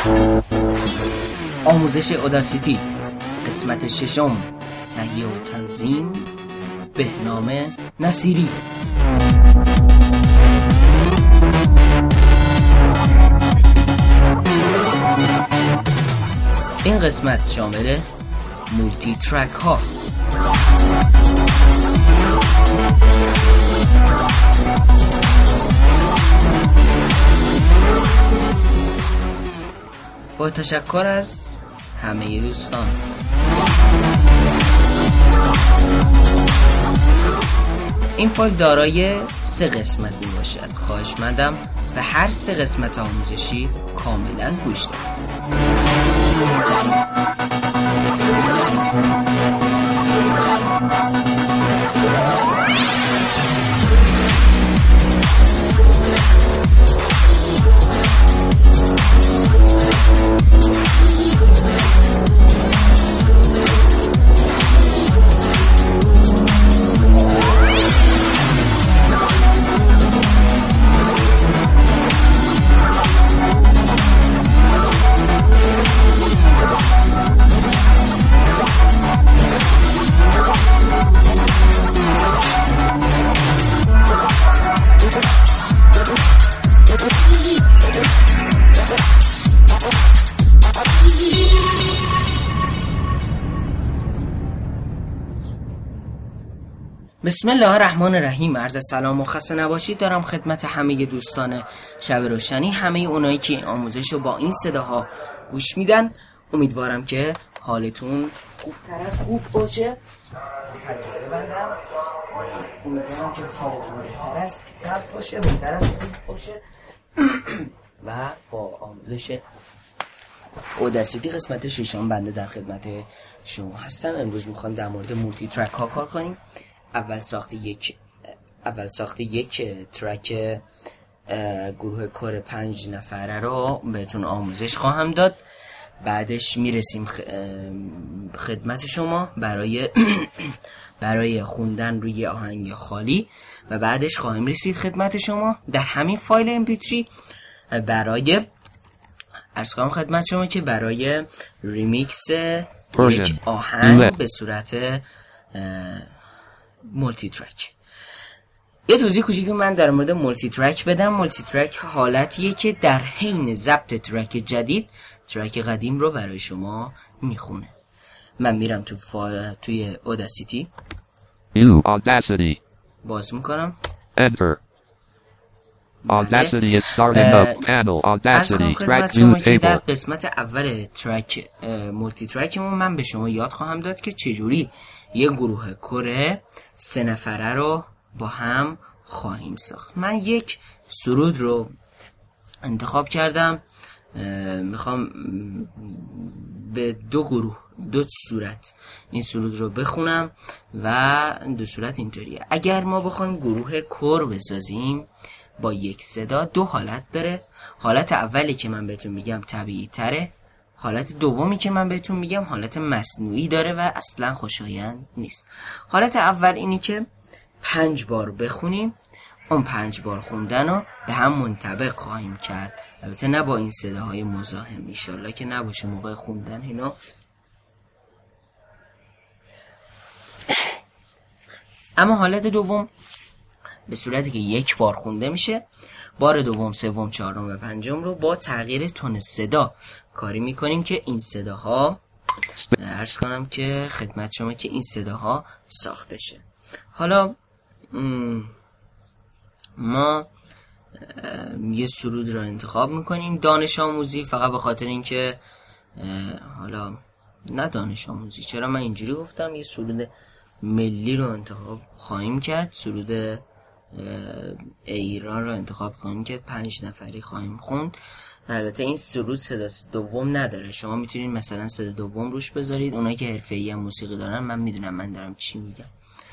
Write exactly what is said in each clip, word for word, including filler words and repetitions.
آموزش اوداسیتی قسمت ششم، تهیه و تنظیم بهنام نصیری. این قسمت شامل مولتی ترک ها. با تشکر از همه دوستان. این فایل دارای سه قسمت می باشد. خواهشمندم به هر سه قسمت آموزشی کاملا گوش دهید. بسم الله الرحمن الرحیم. عرض سلام و خسته نباشید دارم خدمت همه دوستان شب روشنی، همه اونایی که این آموزش رو با این صداها گوش میدن. امیدوارم که حالتون خوبتر از خوب باشه. پنجره بندم. امیدوارم که حالتون بهتر از خوب باشه، بهتر از خوب باشه. و با آموزش اوداسیتی قسمت ششم بنده در خدمت شما هستم. امروز میخوایم در مورد مولتی ترک ها کار کنیم. اول ساخت یک اول ساخت یک ترک گروه کور پنج نفره رو بهتون آموزش خواهم داد. بعدش میرسیم خدمت شما برای برای خوندن روی آهنگ خالی و بعدش خواهیم رسید خدمت شما در همین فایل ام پی تری برای عرض کنم خدمت شما که برای ریمیکس یک آهنگ به صورت مولتی ترک. یه توضیح کوچیکی من در مورد مولتی ترک بدم. مولتی ترک حالتیه که در حین ضبط ترک جدید ترک قدیم رو برای شما میخونه. من میرم تو فا... توی اوداسیتی Audacity باز میکنم. Enter. Audacity is starting up. Panel. Audacity track view table. در قسمت اول ترک مولتی ترکمون من به شما یاد خواهم داد که چجوری یه گروه کره سه نفره رو با هم خواهیم ساخت. من یک سرود رو انتخاب کردم. میخوام به دو گروه دو صورت این سرود رو بخونم و دو صورت اینطوریه. اگر ما بخوایم گروه کور بسازیم با یک صدا دو حالت داره. حالت اولی که من بهتون میگم طبیعی تره. حالت دومی که من بهتون میگم حالت مصنوعی داره و اصلا خوشایند نیست. حالت اول اینی که پنج بار بخونیم، اون پنج بار خوندن رو به هم منطبق خواهیم کرد. البته نه با این صداهای مزاحم، ایشالله که نباشه موقع خوندن اینا. اما حالت دوم به صورتی که یک بار خونده میشه، بار دوم، سوم، چهارم و پنجم رو با تغییر تون صدا کاری میکنیم که این صداها عرض کنم که خدمت شما که این صداها ساخته شه. حالا ما یه سرود رو انتخاب میکنیم دانش آموزی، فقط به خاطر اینکه حالا نه دانش آموزی، چرا من اینجوری گفتم، یه سرود ملی رو انتخاب خواهیم کرد. سرود ایران رو انتخاب کنیم که پنج نفری خواهیم خوند. البته این سرود صدا دوم نداره، شما میتونید مثلا صدا دوم روش بذارید. اونایی که حرفه‌ای هم موسیقی دارن، من میدونم من دارم چی میگم.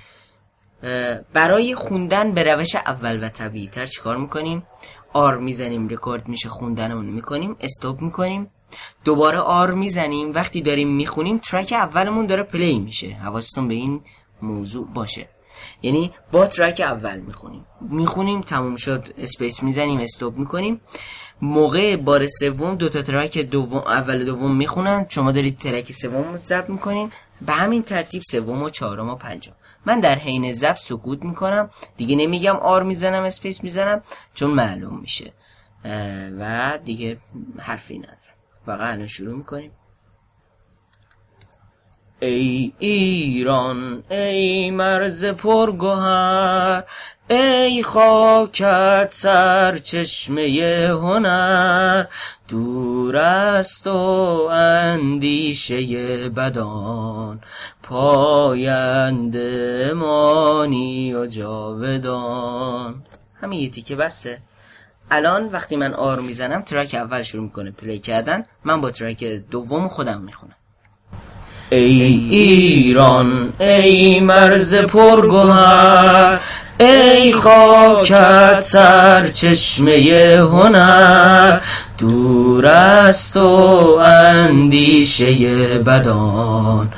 برای خوندن به روش اول و طبیعی تر چیکار میکنیم؟ آر میزنیم، رکورد میشه، خوندنمون میکنیم، استاپ میکنیم، دوباره آر میزنیم. وقتی داریم میخونیم ترک اولمون داره پلی میشه. حواستون به این موضوع باشه. یعنی با ترک اول میخونیم میخونیم تموم شد، اسپیس میزنیم، استاپ میکنیم. موقع بار سوم دو تا ترک دوم اول دوم میخونن، شما دارید ترک سوم رو ضبط میکنین، به همین ترتیب سوم و چهارم و پنجم. من در حین ضبط سکوت میکنم، دیگه نمیگم آر میزنم اسپیس میزنم چون معلوم میشه و دیگه حرفی ندارم. واقعا الان شروع میکنیم. ای ایران ای مرز پرگوهر، ای خاکت سرچشمه هنر، دور است و اندیشه بدان، پاینده مانی و جاودان. همین یه تیکه بسه. الان وقتی من آر میزنم ترک اول شروع میکنه پلی کردن، من با ترک دوم خودم میخونم. ای ایران ای مرز پرگوهر، ای خاکت سرچشمه هنر، دور است و اندیشه بدان،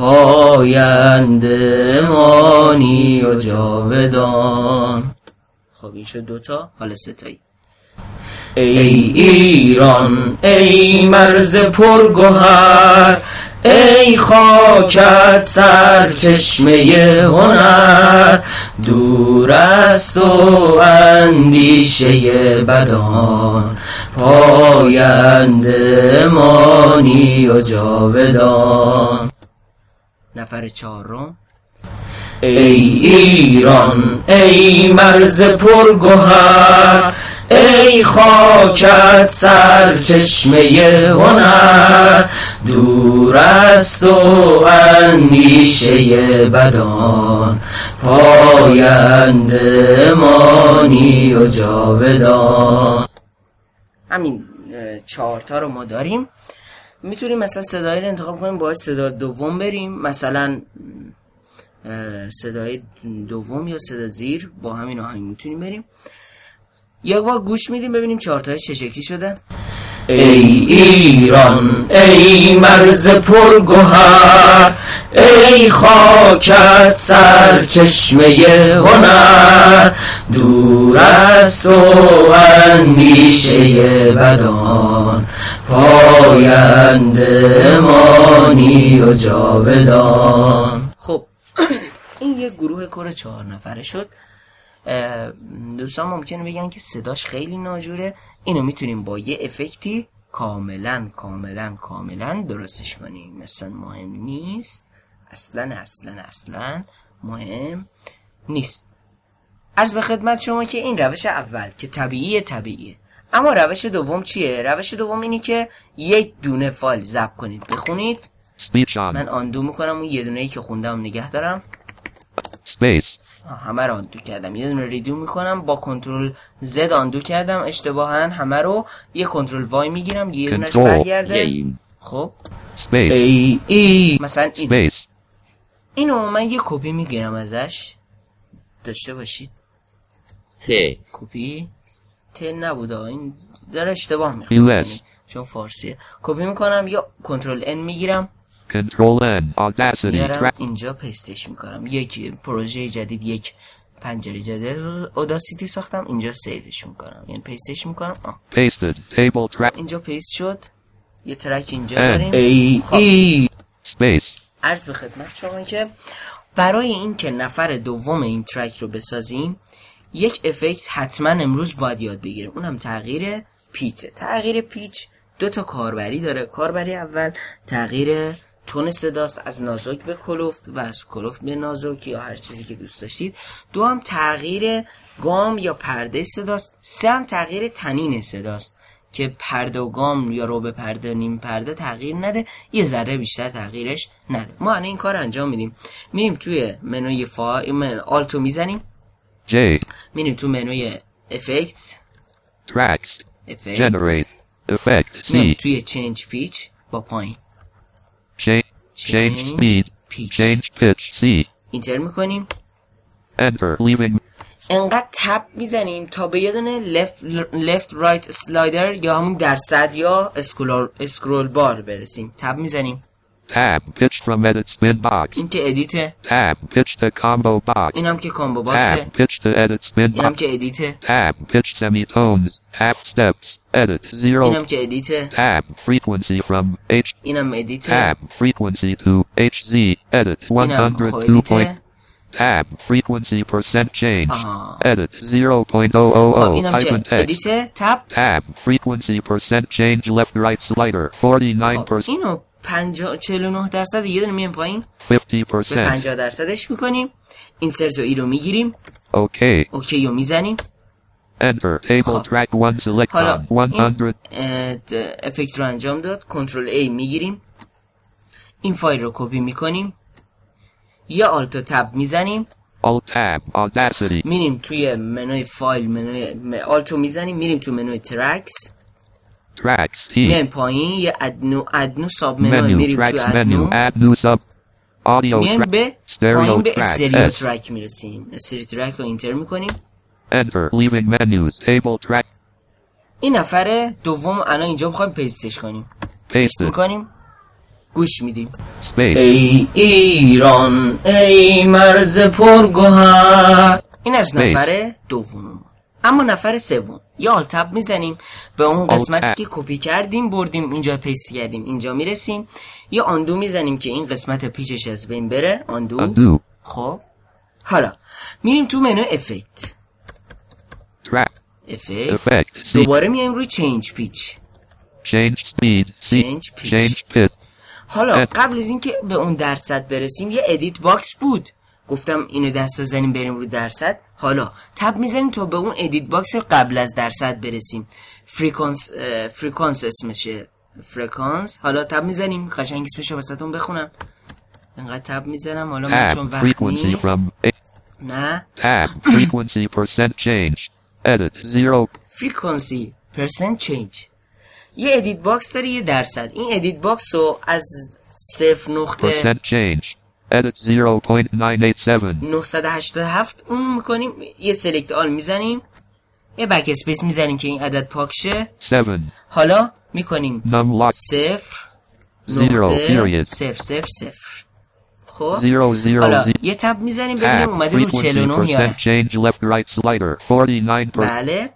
پاینده مانی و جاودان. خب این شد دوتا، حالا ستایی. ای ایران ای مرز پرگوهر، ای خاکت سرچشمه هنر، دور است و اندیشه بدان، پاینده مانی و جاودان. نفر چهارم. ای ایران ای مرز پرگوهر، ای خاکت سرچشمه هنر، دور است و اندیشه بدان، پاینده مانی و جاودان. همین چهارتا رو ما داریم. میتونیم مثلا صدایی رو انتخاب کنیم، باید صدا دوم بریم، مثلا صدای دوم یا صدا زیر، با همین آهنگ میتونیم بریم. یک بار گوش میدیم ببینیم چهارتاش چه شکلی شده. ای ایران ای مرز پرگوهر، ای خاکت سرچشمه هنر، دور است و اندیشه بدان، پاینده مانی و جاودان. خب این یک گروه کور چهار نفره شد. دوستان ممکنه بگن که صداش خیلی ناجوره، اینو میتونیم با یه افکتی کاملا کاملا کاملا درستش کنیم. مثلا مهم نیست، اصلا اصلا اصلا مهم نیست. عرض به خدمت شما که این روش اول که طبیعیه طبیعیه، اما روش دوم چیه؟ روش دوم اینه که یک دونه فایل ضبط کنید بخونید. من آندو میکنم اون یه دونه ای که خوندم نگه دارم، Space. همه رو آندو کردم، یه دونه ریدیو میکنم، با کنترل زد آندو کردم اشتباها همه رو، یه کنترل وای میگیرم یه دونش برگرده. خب ای ای مثلا این. اینو من یه کپی میگیرم ازش، داشته باشید. ته کپی ته نبوده، این داره اشتباه میخونه چون فارسیه. کپی میکنم یا کنترل ان میگیرم، کنترل ان اوداسیتی، اینجا پیستش میکنم. یک پروژه جدید، یک پنجره جدید اوداسیتی ساختم، اینجا سیوش میکنم، یعنی پیستش میکنم. آه. Pasted. Table track. اینجا پیست شد. یه ترک اینجا داریم. ای ای Space. عرض به خدمت شما که برای این که نفر دوم این ترک رو بسازیم یک افکت حتما امروز باید یاد بگیریم، اونم تغییر پیچه. تغییر پیچ دو تا کاربری داره. کاربری اول تغییر تون صداست، از نازک به کلفت و از کلفت به نازک یا هر چیزی که دوست داشتید. دو هم تغییر گام یا پرده صداست. سه هم تغییر تنین صداست که پرده و گام یا رو به پرده نیم پرده تغییر نده، یه ذره بیشتر تغییرش نده. ما الان این کار انجام میدیم. میریم توی منوی فایل، آلتو میزنیم، J. میریم تو منوی افکت، Tracks. افکت، Generate. Effect. میریم C. توی چنج پیچ با پایین، Change. Change speed. پیچ، Change pitch. C. اینتر میکنیم. Enter. Leaving. انقدر تپ میزنیم تا به یه دونه left, left right slider یا همون درصد یا اسکرول, اسکرول بار برسیم. تپ میزنیم. Tab. Pitch from edit spin box. این که ادیته. Tab. Pitch to combo box. اینم که کامبو باکسه. Tab. Pitch to edit spin اینم box. که ادیته. Tab. Pitch semitones. Half steps. Edit. Zero. اینم که ادیته. Tab. Frequency from H. اینم ادیته. Tab. Frequency to H Z. Edit. اینم خب one hundred two. ادیته. Tab. Frequency percent change. آها. Edit. zero point zero zero خب zero. اینم که Hyphen text. ادیته. تب. Tab. Frequency percent change left right slider. forty-nine خب percent. اینو پنجاه چهل و نه درصد یه دونه میایم پایین fifty به percent. پنجاه درصدش میکنیم. اینسرت و ای رو میگیریم. Okay. اوکی رو میزنیم. Enter. Table خب. track one select حالا on one hundred. این افکت رو انجام داد. کنترل ای میگیریم. این فایل رو کپی میکنیم. یا آلت و تب میزنیم. Alt tab. Audacity. میریم توی منوی فایل منوی آلتو میزنیم. میریم تو منوی ترکس. Tracks. T. میایم پایین یه ادنو ادنو ساب منو Menu. میریم تو Tracks ادنو. menu. Add new sub. Audio میایم track. به Stereo پایین به track. استریو S. ترک میرسیم. استریو ترک رو اینتر میکنیم. Enter. Leaving menus. Table track. این نفر دوم الان اینجا میخوایم پیستش کنیم. پیست Pasted. میکنیم. گوش میدیم. Space. ای ایران ای مرز پرگوهر. این از نفر دوم. اما نفر سوم یا آلتاب میزنیم به اون قسمتی که کپی کردیم بردیم اینجا پیست کردیم اینجا میرسیم. یا آندو میزنیم که این قسمت پیچش از بین بره. آندو. Undo. خب حالا میریم تو منو افکت. Track. افکت. Effect. C. دوباره میایم روی چینج پیچ. Change speed. C. Change pitch. Change pitch. حالا ات. قبل از اینکه به اون درصد برسیم یه ادیت باکس بود. گفتم اینو دست بزنیم بریم رو درصد. حالا تب میزنیم تا به اون ادیت باکس قبل از درصد برسیم. فریکانس فریکانس اسمشه. فرکانس. حالا تب میزنیم. قشنگ اسمشو واسهتون بخونم. اینقدر تب میزنم حالا من چون Tab. وقت Frequency نیست. from A. نه. Tab. Frequency percent change. Edit. Zero. فریکانسی پرسنت چینج. یه ادیت باکس داره یه درصد. این ادیت باکس رو از صفر نقطه Percent change. Edit zero point nine eight seven. نهصد و هشتاد و هفت اون میکنیم. یه سلکت آل میزنیم. یه بک اسپیس میزنیم که این عدد پاک شه. seven. حالا میکنیم Num lock. صفر Zero. نقطه Period. صفر صفر صفر. خب Zero zero حالا zero. یه تب میزنیم ببینیم Tab. اومده رو چهل و Frequency نه یا نه. percent change left right slider. forty-nine percent. بله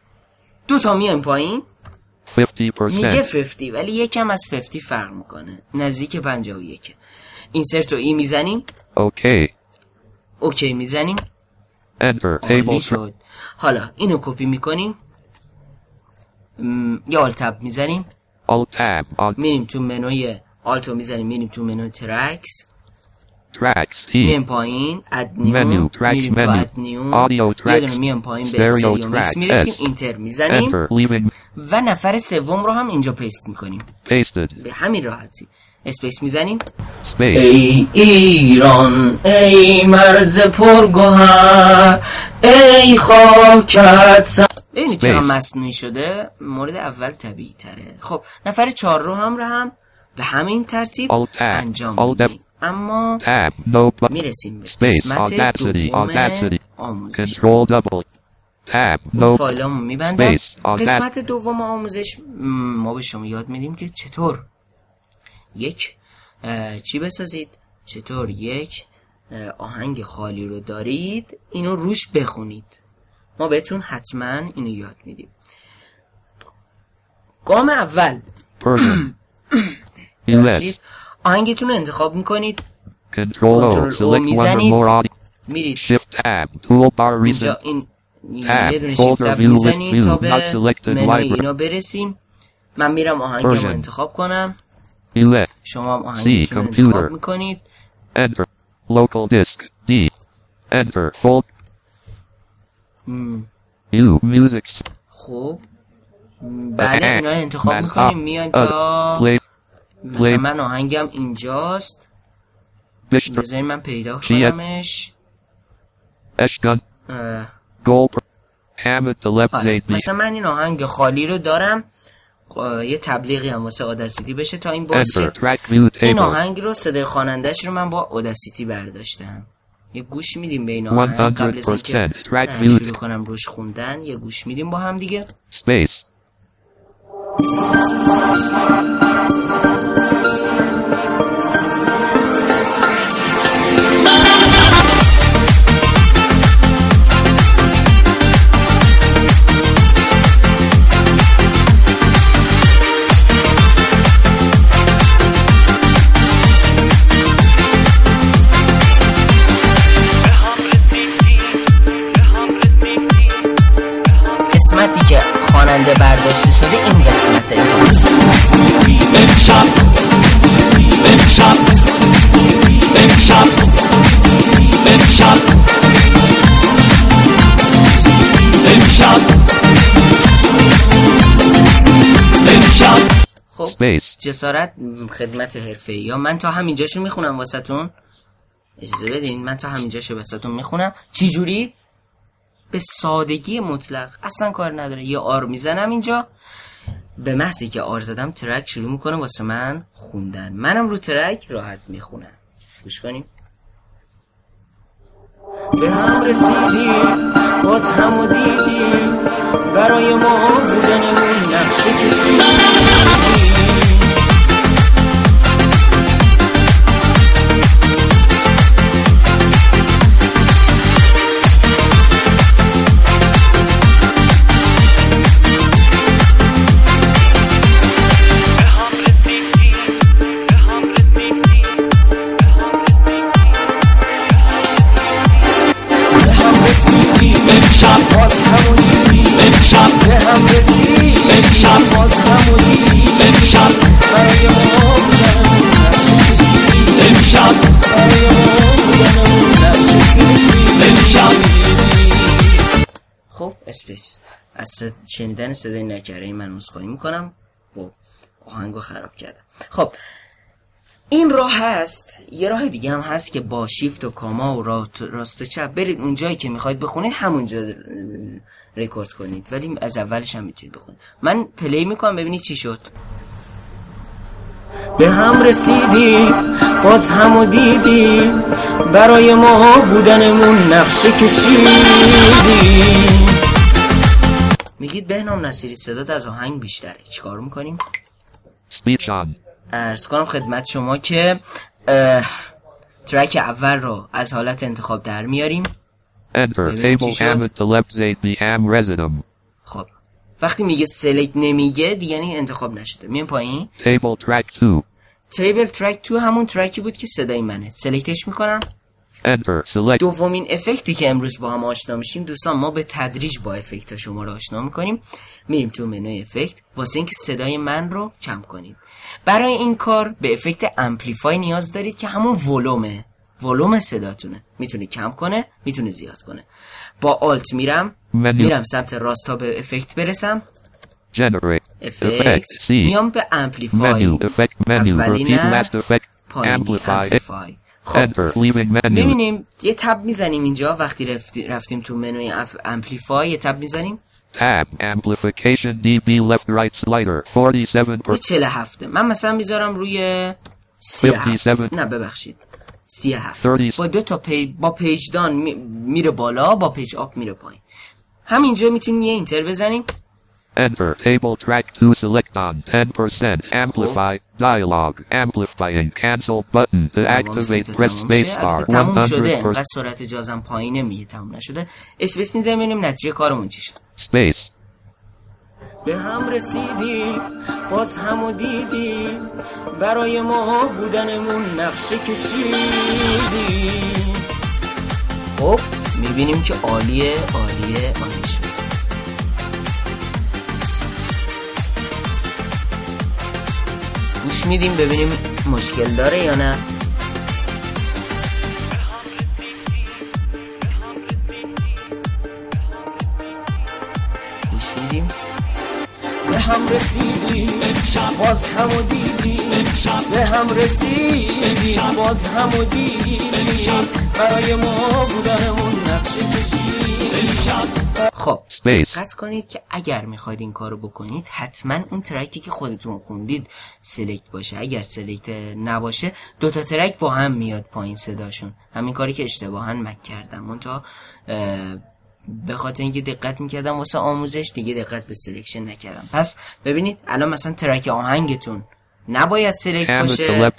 دو تا میایم پایین fifty میگه percent. پنجاه ولی یکم از پنجاه فرق میکنه. نزدیک پنجاه و یک. اینسرت و ای میزنیم. Okay. اوکی میزنیم. Enter. عالی Table track. شد. حالا اینو کپی میکنیم. م... یا آل تب میزنیم. Alt tab. Alt میریم تو منوی آلتو میزنیم. میریم تو منوی ترکس. tracks. T. میریم پایین اد نیو. Menu. Tracks میریم تو menu. اد نیو. Audio یه دونه tracks. میام پایین به Stereo استریو میکس track. میرسیم. S. اینتر میزنیم Enter. Leaving. و نفر سوم رو هم اینجا پیست میکنیم Pasted. به همین راحتی. اسپیس میزنیم. Space. ای ایران ای مرز پرگوهر ای خاکت سر. ببینید چرا مصنوعی شده. مورد اول طبیعی تره. خب نفر چهار رو هم رو هم به همین ترتیب Alt tab. انجام Alt میدیم. اما Tab. No button. میرسیم به Space. قسمت Audacity. دوم Audacity. آموزش. Control double. Tab. اون No. فایلامو میبندم. Space. Audacity. قسمت دوم آموزش ما به شما یاد میدیم که چطور یک چی بسازید. چطور یک آهنگ خالی رو دارید اینو روش بخونید. ما بهتون حتما اینو یاد میدیم. گام اول Persian. Elect. آهنگتون رو انتخاب میکنید. Control Control O. O Select one or میزنید. more audio. میرید Shift tab. Toolbar اینجا recent. این Tab. یه دونه شیفت Folder تب view list میزنید view. تا Not به selected منوی library. اینا برسیم. من میرم آهنگم رو Version. انتخاب کنم. Elect. شما هم آهنگتون رو computer. انتخاب میکنید. Enter. Local disk. D. Enter. Fold. م، U. Music. خب م، بله اینا رو انتخاب Mass میکنیم. up. میایم Uh, تا Play. مثلا play. من آهنگم اینجاست. Bishop. بذاریم من پیدا چیه؟ کنمش. Eshgun. اه، Gold. Hammett to left آره. date. مثلا من این آهنگ خالی رو دارم. اه، یه تبلیغی هم واسه اوداسیتی بشه تا این باشه. Enter. Track view این table. آهنگ رو صدای خواننده‌اش رو من با اوداسیتی برداشتم. یه گوش میدیم به این آهنگ قبل از اینکه one hundred percent. Track اه، view. شروع کنم روش خوندن. یه گوش میدیم با هم دیگه. Space. آینده برداشته شده این قسمت اینجا. امشب امشب امشب امشب امشب امشب خب جسارت خدمت حرفه‌ای. یا من تا همینجاشو میخونم واسهتون، اجازه بدین من تا همینجاشو واسهتون میخونم. چی جوری؟ به سادگی مطلق، اصلا کار نداره. یه آر میزنم اینجا، به محضی که آر زدم ترک شروع میکنه واسه من خوندن، منم رو ترک راحت میخونم. گوش کنیم. به هم رسیدیم باز همو دیدیم، برای ما بودنمون نقشه کشیدیم. امشب باز همونی امشب به هم رسید امشب باز همونی امشب برای ما بودنمون نقشه کشید امشب برای ما بودنمون نقشه کشید امشب. خب اسپیس از شنیدن صدای نکره من عذرخواهی میکنم، با آهنگو خراب کردم. خب این راه هست، یه راه دیگه هم هست که با شیفت و کاما و راست و چپ برید اون جایی که میخواید بخونید همونجا رکورد کنید، ولی از اولش هم میتونید بخونید. من پلی میکنم ببینید چی شد. به هم رسیدیم باز همو دیدیم، برای ما بودنمون نقشه کشیدیم. میگید بهنام نصیری صدات از آهنگ بیشتره، چیکار میکنیم؟ Speech on. عرض کنم خدمت شما که ترک اول رو از حالت انتخاب در میاریم. Enter table Ahmed Talebzade the Am Residum. خب وقتی میگه سلکت نمیگه دیگه یعنی انتخاب نشده. میام پایین. Table track two. تیبل ترک تو همون ترکی بود که صدای منه. سلکتش میکنم. Enter select. دومین افکتی که امروز با هم آشنا میشیم دوستان، ما به تدریج با افکت ها شما رو آشنا میکنیم. میریم تو منوی افکت واسه اینکه صدای من رو کم کنیم. برای این کار به افکت امپلیفای نیاز دارید که همون ولومه، ولوم صداتونه. میتونه کم کنه، میتونه زیاد کنه. با آلت میرم میرم سمت راست تا به افکت برسم. Generate. افکت میام به امپلیفای. اولینه پایینی امپلیفای. خب ببینیم یه تب میزنیم اینجا. وقتی رفتی رفتیم تو منوی امپلیفای یه تب میزنیم. Tab amplification دی بی left right slider forty-seven روی چهل و هفت. من مثلا میذارم روی سی و هفت. نه ببخشید سی و هفت. با دو تا پی... با پیج دان می... میره بالا، با پیج آپ میره پایین. همینجا میتونیم یه اینتر بزنیم. Enter table track two select on ten percent amplify dialog amplifying cancel button to activate press space bar one hundred percent. سرعت جازم پایینه میگه تموم نشده. اسپیس میزنیم ببینیم نتیجه کارمون چی شد. Space. به هم رسیدیم باز همو دیدیم، برای ما بودنمون نقشه کشیدیم. خب میبینیم که عالیه عالیه عالی شد. گوش میدیم ببینیم مشکل داره یا نه. گوش میدیم. به هم رسیدیم امشب باز همو دیدیم، امشب به هم رسیدیم باز همو دیدیم، امشب برای ما بودنمون نقشه کشیدیم امشب. خب دقت کنید که اگر میخواید این کارو بکنید حتما اون ترکی که خودتون خوندید سلکت باشه. اگر سلکت نباشه دوتا ترک با هم میاد پایین صداشون. همین کاری که اشتباها من کردم، منتها به خاطر اینکه دقت میکردم واسه آموزش دیگه دقت به سلکشن نکردم. پس ببینید الان مثلا ترک آهنگتون نباید سلکت باشه.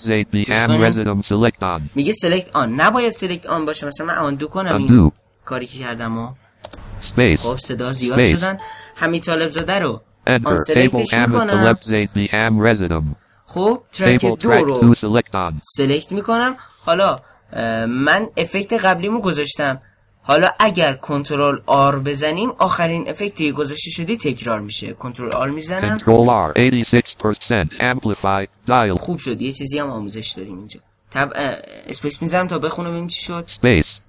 میگه سلکت آن، نباید سلکت آن باشه. مثلا من آن دو کنم این کاری که کردم و خب صدا زیاد شدن. حمید طالبزاده رو آن سلکتش میکنم. خب ترک دو رو سلکت میکنم. حالا من افکت قبلیمو گذاشتم، حالا اگر کنترل آر بزنیم آخرین افکتی گذاشته شدی تکرار میشه. کنترل آر میزنم. Control R eighty-six percent amplify dial. خوب شد. یه چیزی هم آموزش داریم اینجا. تب اسپیس میزنم تا بخونم ببینیم چی شد. Space.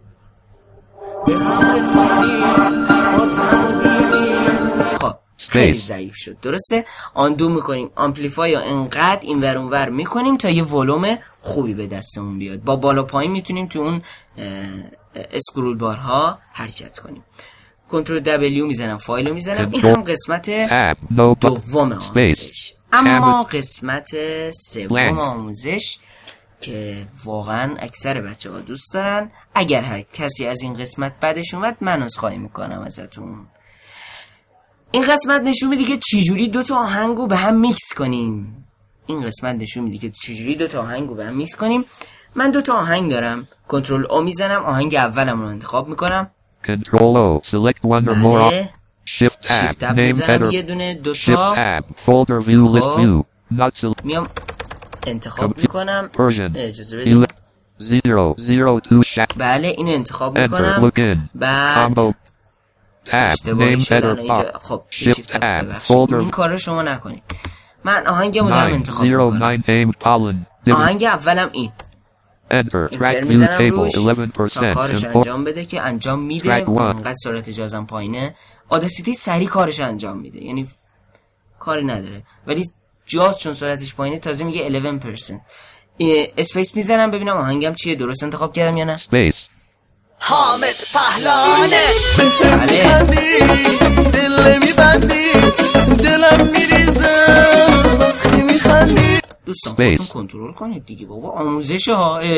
خب خیلی ضعیف شد. درسته؟ آندو میکنیم. آمپلیفای یا انقدر این ور اون ور میکنیم تا یه ولوم خوبی به دستمون بیاد. با بالا پایین میتونیم تو اون اسکرول بارها حرکت کنیم. کنترل دبلیو میزنم، فایل رو میزنم. این هم قسمت دوم آموزش. اما قسمت سوم آموزش که واقعا اکثر بچه ها دوست دارن، اگر هر کسی از این قسمت بعدش اومد من عذرخواهی میکنم ازتون. این قسمت نشون میده که چجوری دوتا آهنگو به هم میکس کنیم. این قسمت نشون میده که چجوری دوتا آهنگو به هم میکس کنیم. من دوتا آهنگ دارم. کنترل او میزنم، آهنگ اولم رو انتخاب میکنم. Control O, select one or more. Shift Shift tab, tab name میزنم header. یه دونه دوتا. Shift tab, folder view list view. Not select. میام انتخاب میکنم. Persian. اجازه بدید. zero zero two shat. بله اینو انتخاب Enter, میکنم. look in. بعد Combo. Tab, اشتباهی name شدن header اینجا. pop. خب Shift شیفت تب tab, ببخشید. folder. این کار رو شما نکنید. من آهنگمو دارم انتخاب میکنم. nine zero nine aim pollen. آهنگ اولم این. Enter, track اینتر view میزنم table روش eleven تا percent. کارش Import. انجام بده که انجام میده. Track one. انقدر سرعت جازم پایینه. آداسیتی سریع کارش انجام میده، یعنی کاری نداره. ولی جاز چون سرعتش پایینه تازه میگه eleven percent. اسپیس میزنم ببینم آهنگم چیه، درست انتخاب کردم یا نه. Space. حامد پهلانه بله. دل میبندی دلم میریزه وقتی میخندی. دوستان Space. خودتون کنترل کنید دیگه بابا، آموزش ها. اه.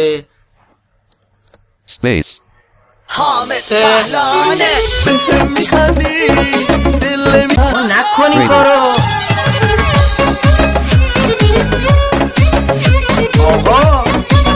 Space. حامد پهلانه بهم میخندی دل می ما نکنی کارو آقا.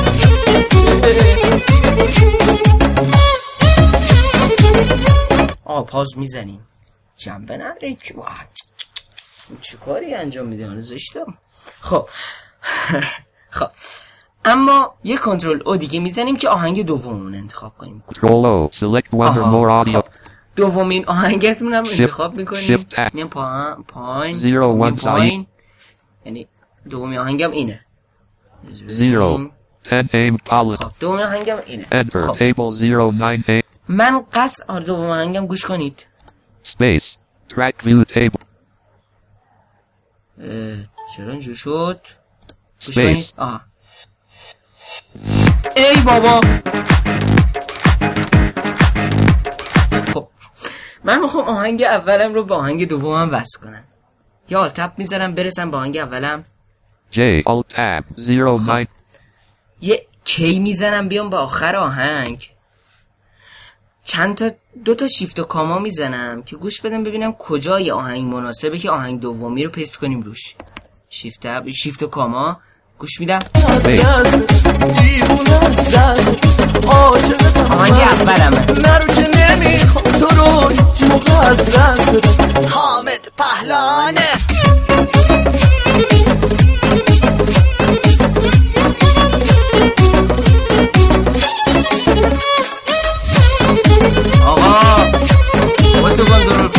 آقا پاز میزنیم، جنبه نداره که چه کاری انجام میده، من زشتم. خب خب اما یه کنترل او دیگه میزنیم که آهنگ دوممون انتخاب کنیم. Control O, select one or more audio. خب. دومین آهنگتون هم انتخاب میکنیم. shift tab. میام پایین پایین Zero, one پایین. یعنی دومین آهنگم اینه. Zero. ten aim pollen. خب دومین آهنگم اینه. Enter, خب. table zero nine aim. من قصد آره دومین آهنگم گوش کنید. Space. Track view table. اه، چرا اینجور شد؟ گوش Space. کنید. آها. ای بابا. خب من میخوام آهنگ اولم رو با آهنگ دومم وصل کنم. یا آلت تب میزنم برسم با آهنگ اولم. J. Alt tab zero nine. یه کی میزنم بیام با آخر آهنگ. چند تا دو تا شیفت و کاما میزنم که گوش بدم ببینم کجای آهنگ مناسبه که آهنگ دومی رو پیست کنیم روش. شیفت تب شیفت و کاما گوش میدم. آهنگ اولمه. نرو که نمیخوام تو رو هیچ موقع از دست بدم. حامد پهلانه آقا با تو کنترل.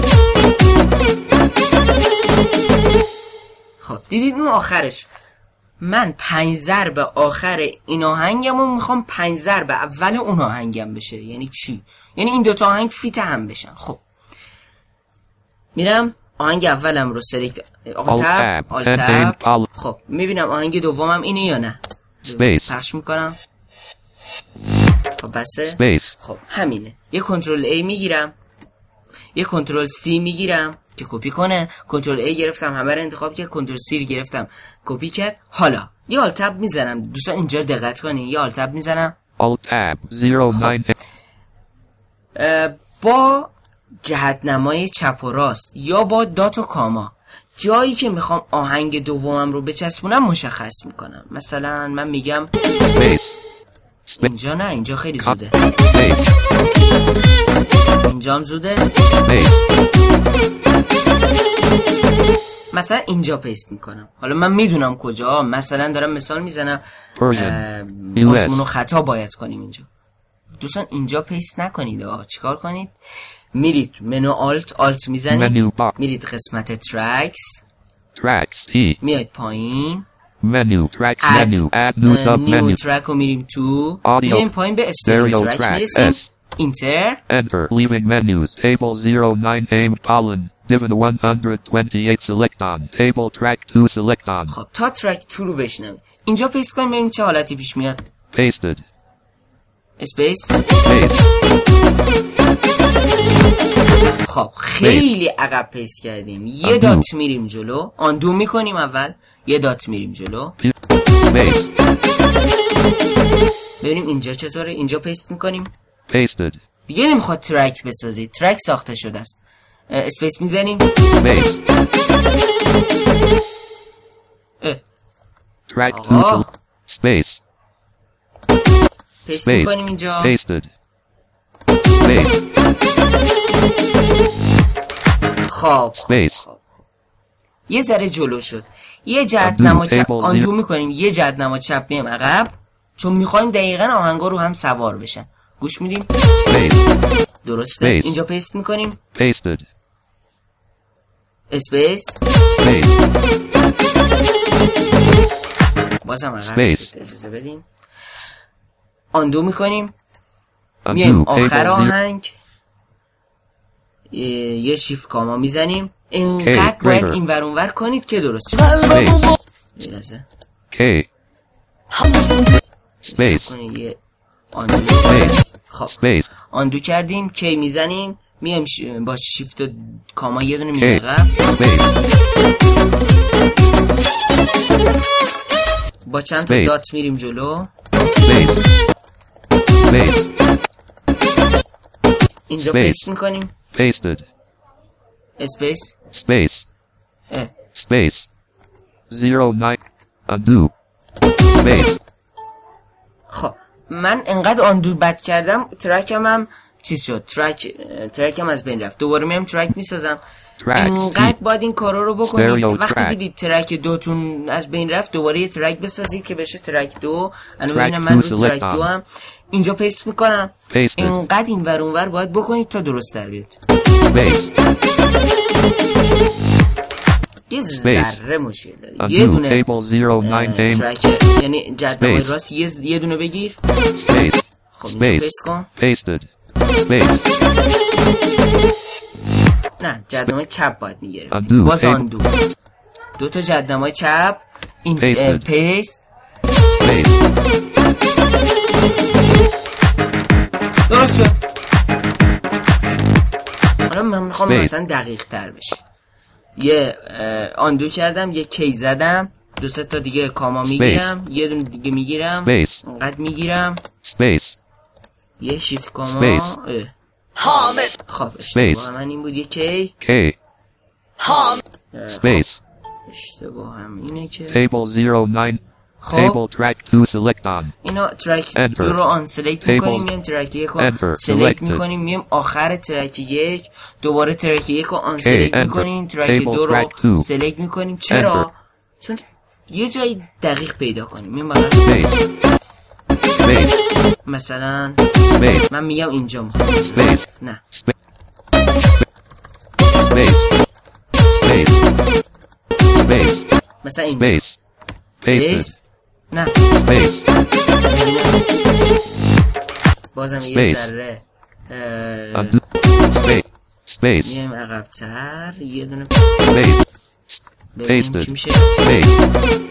خب دیدید اون آخرش من پنج ضرب آخر این آهنگمو میخوام پنج ضرب اول اون آهنگم بشه. یعنی چی؟ یعنی این دوتا آهنگ فیت هم بشن. خب میرم آهنگ اولم رو سلکت آقا تب آل تب. خب میبینم آهنگ دومم اینه یا نه. Space. پخش میکنم. خب بسه. Space. خب همینه. یه کنترل A میگیرم، یه کنترل C میگیرم که کپی کنه. کنترل A گرفتم همه رو انتخاب کرد، کنترل C رو گرفتم کپی کرد. حالا یه آلت تب میزنم. دوستان اینجا دقت کنین. یه آلت تب میزنم. Alt tab zero nine. با جهت نمای چپ و راست یا با دات و کاما جایی که میخوام آهنگ دومم رو بچسبونم مشخص میکنم. مثلا من میگم Space. اینجا نه، اینجا خیلی زوده. Space. اینجا هم زوده. Space. مثلا اینجا پیست میکنم. حالا من میدونم کجا، مثلا دارم مثال میزنم. آسمون و خطا باید کنیم اینجا. دوستان اینجا پیست نکنید. آه چیکار کنید؟ میرید منو آلت آلت میزنید، میرید قسمت ترکس Tracks T. میاید پایین Menu tracks add menu add new sub نیو menu ترک رو میریم تو، Audio. میایم پایین به استریو Stereo ترک track میرسیم. S. اینتر Enter leaving menus table zero nine aimed pollen divid one hundred twenty-eight select on table track two select on خب تا ترک تو رو بشنم اینجا پیست کنیم ببینیم چه حالتی پیش میاد. pasted اسپیس. space خب خیلی عقب پیست کردیم. یه Undo. دات میریم جلو، آندو میکنیم اول، یه دات میریم جلو space ببینیم اینجا چطوره. اینجا پیست میکنیم، pasted دیگه نمیخواد ترک بسازید، ترک ساخته شده است. اه، اسپیس میزنیم. space اه، track two آقا. sel- space پیست space میکنیم اینجا. pasted space خب space یه ذره جلو شد. یه جهت Undo نما چپ table آندو zero. میکنیم، یه جهت نما چپ میام عقب، چون میخوایم دقیقاً آهنگا رو هم سوار بشن. گوش میدیم. space درسته. Space. اینجا پیست میکنیم. pasted اسپیس. space بازم عقب Space. شد. اجازه بدیم. آندو میکنیم. undo میایم table آخر zero آهنگ یه یه شیفت کاما میزنیم. اینقدر Okay, باید greater. این ور اون ور کنید که درست شد. space یه لحظه. K space کنید یه آندو. space خب space آندو کردیم، کی میزنیم، میایم ش... با شیفت و کاما یه دونه K میایم عقب، space با چند تا Space. دات میریم جلو. space space اینجا Space. پیست میکنیم. pasted اسپیس. space اه. space zero nine undo space خب من انقدر آندو بد کردم ترکم هم چیز شد، ترک ترکم از بین رفت. دوباره میام ترک میسازم. Tracks اینقدر T. باید این کارا رو بکنید. Stereo وقتی track. دیدید ترک دوتون از بین رفت دوباره یه ترک بسازید که بشه ترک دو. الان Track ببینم من two رو select ترک on. دو هم اینجا پیست میکنم. pasted اینقدر این ور اون ور باید بکنید تا درست در بیاد. space یه ذره مشکل داره. undo یه دونه table zero اه، nine aim ترک یعنی جدول Space. راست یه یه دونه بگیر. space خب اینجا space پیست کن. pasted space نه جدول چپ باید میگیره. Undo. باز Table. آندو. دو تا جدول چپ. این اه، Pasted. پیست. space درست شد. حالا من میخوام Space. مثلا دقیق تر بشه. یه اه، آندو کردم، یه کی زدم، دو سه تا دیگه کاما میگیرم، یه دونه دیگه میگیرم، Space. اینقدر میگیرم، space یه شیفت کاما. Space. اه. خب اشتباه من این بود. یه کی. K اه، space اشتباه هم اینه که table zero nine خب table track two select on اینا ترک Enter. دو رو آن سلیکت Table. میکنیم، میایم ترک یک رو Enter. سلیکت Selected. میکنیم، میایم آخر ترک یک دوباره ترک یک رو آن Okay, سلیکت enter. میکنیم، ترک Table دو رو track two. سلیکت میکنیم. چرا؟ Enter. چون یه جایی دقیق پیدا کنیم. میایم بقید space space مثلا space من میگم اینجا میخوام Space. نه space space space مثلا اینجا space pasted پیست. نه space بازم یه Space. ذره اه، undo space space میایم عقب‌تر یه دونه space ببینیم pasted چی میشه. space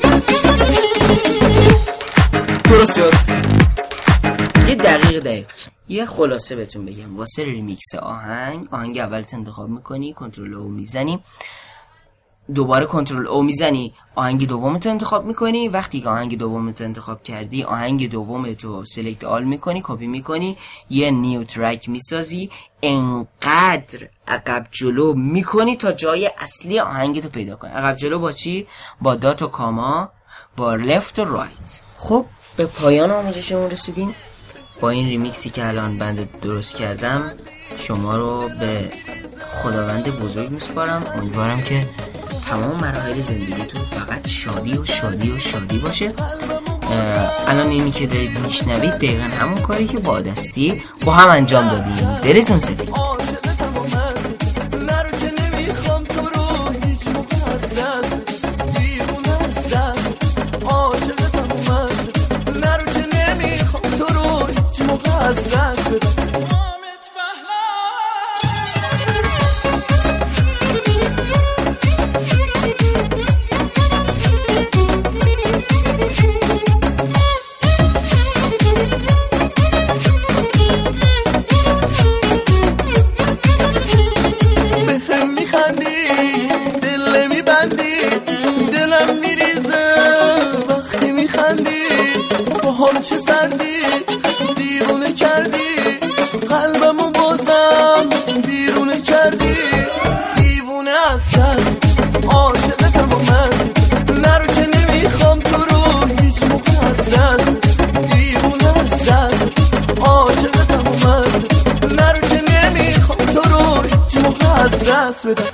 درست شد. یه دقیق دقیق یه خلاصه بهتون بگم واسه ریمیکس آهنگ. آهنگ اولت انتخاب میکنی، کنترل او میزنی، دوباره کنترل او میزنی، آهنگ دومت انتخاب میکنی. وقتی که آهنگ دومت انتخاب کردی آهنگ دومتو سلکت آل میکنی، کپی میکنی، یه نیو ترک میسازی، انقدر عقب جلو میکنی تا جای اصلی آهنگتو پیدا کنی. عقب جلو با چی؟ با دات و کاما، با لفت و رایت. خب به پایان آموزشمون رسیدیم. با این ریمیکسی که الان بنده درست کردم شما رو به خداوند بزرگ میسپارم. امیدوارم که تمام مراحل زندگیتون فقط شادی و شادی و شادی باشه. الان اینی که دارید میشنوید دقیقا همون کاری که با عادستی با هم انجام دادیم. دلتون سپید. چه سردی دیوونه کردی قلبمو بازم بیرونه کردی دیوونه از دست عاشقتم و مست نرو که نمیخوام تو رو هیچ موقع از دست دیوونه از دست عاشقتم و مست نرو که نمیخوام تو رو هیچ موقع از دست بدم.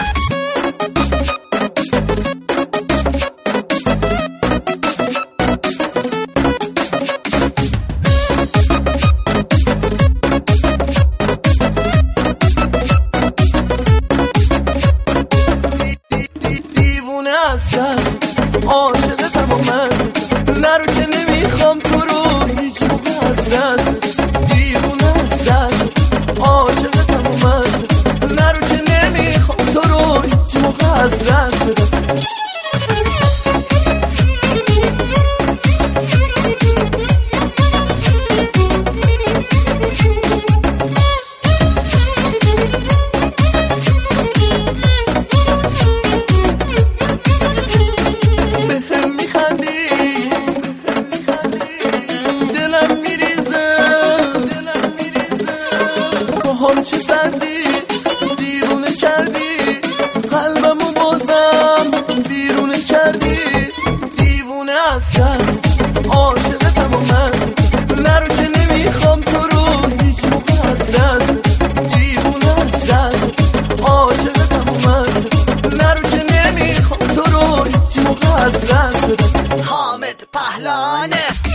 عاشقتم و مست نرو که نمیخوام تو رو هیچ موقع از دست دیوونه از دست عاشقتم و مست نرو که نمیخوام تو رو هیچ موقع از دست بدم. چه سردی دیوونه کردی قلبمو بازم بیرونه کردی دیوونه از دست عاشقتم و مست نرو که نمیخوام تو رو هیچ موقع از دست دیوونه از دست عاشقتم و مست نرو که نمیخوام تو رو هیچ موقع از دست بدم. حامد پهلوانه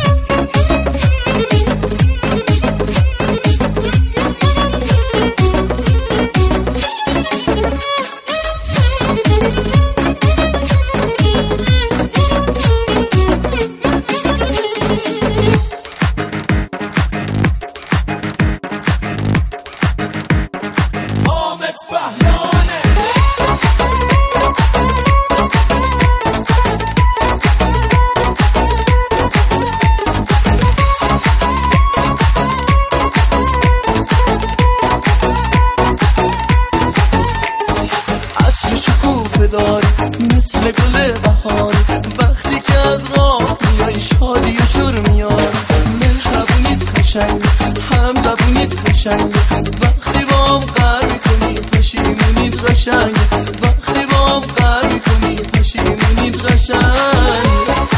داری مثل گل بهاری وقتی که از راه میای شادی و شور میاری مهربونیت قشنگ هم زبونیت قشنگ وقتی با هم قهر میکنی پشیمونیت قشنگ وقتی با هم قهر میکنی پشیمونیت قشنگ.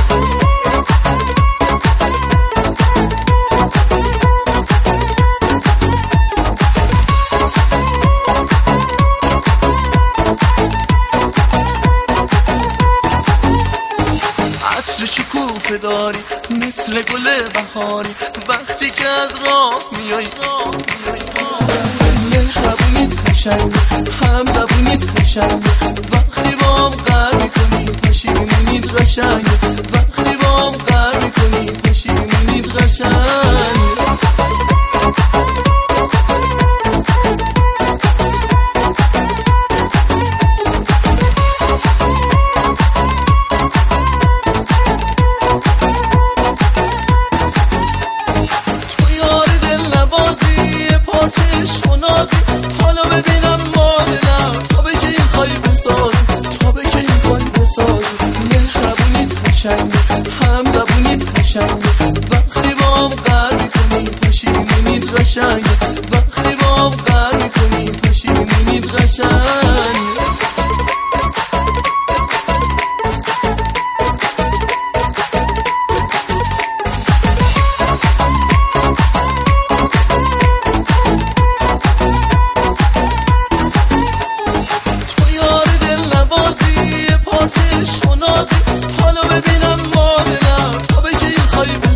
شکوفه داری مثل گل بهاری وقتی که از راه میای مهربونیت قشنگ هم زبونیت قشنگ وقتی با هم قهر میکنی پشیمونیت قشنگ وقتی با هم قهر میکنی پشیمونیت قشنگ. حالا ببینم مادرم تا به که این خواهی بسازی تا به که این خواهی بسازی مهربونیت قشنگ هم زبونیت قشنگ وقتی با هم قهر میکنی پشیمونیت قشنگ وقتی با هم قهر میکنی پشیمونیت قشنگ. حالا ببینم مادرم تا به که این خواهی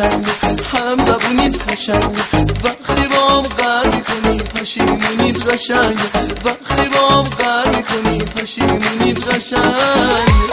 قشنگه، هم زبونیت قشنگه، وقتی با هم قهر میکنی پشیمونیت قشنگه، وقتی با هم قهر میکنی پشیمونیت قشنگه.